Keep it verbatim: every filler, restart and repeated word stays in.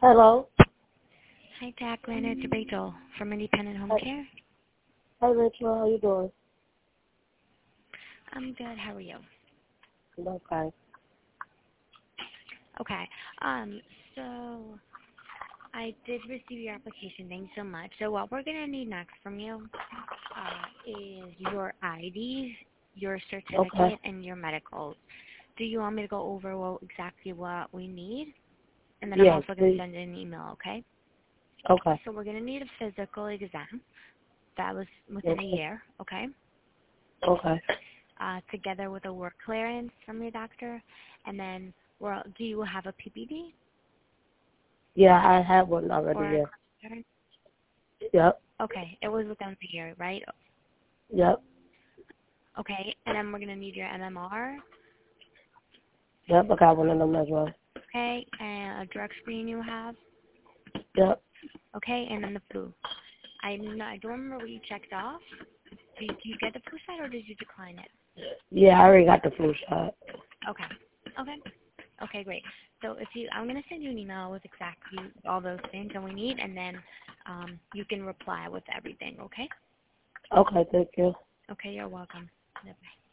Hello. Hi, Jacqueline. It's Rachel from Independent Home Hi, Care. hi Rachel. How you doing? I'm good. How are you? I'm okay. Okay. Um, so I did receive your application. Thanks so much. So what we're going to need next from you uh, is your I Ds, your Okay. certificate, and your medicals. Do you want me to go over what, exactly what we need? And then I'm Yes, also going to please. send an email, okay? Okay. So we're going to need a physical exam. That was within a Okay. year, okay? Okay. Uh, together with a work clearance from your doctor. And then, well, do you have a P P D Yeah, I have one already. or a Yeah. clearance? Yep. Okay, it was within the year, right? Yep. Okay, and then we're going to need your M M R, Yep. I got one of them as well. okay, and a drug screen you have, Yep. okay, and then the flu. I, no, I don't remember what you checked off. Did you get the flu shot or did you decline it? Yeah, I already got the flu shot. Okay, okay, okay, great. So if you, I'm going to send you an email with exactly all those things that we need, and then um, you can reply with everything, okay? Okay. Thank you. Okay, you're welcome. Bye-bye.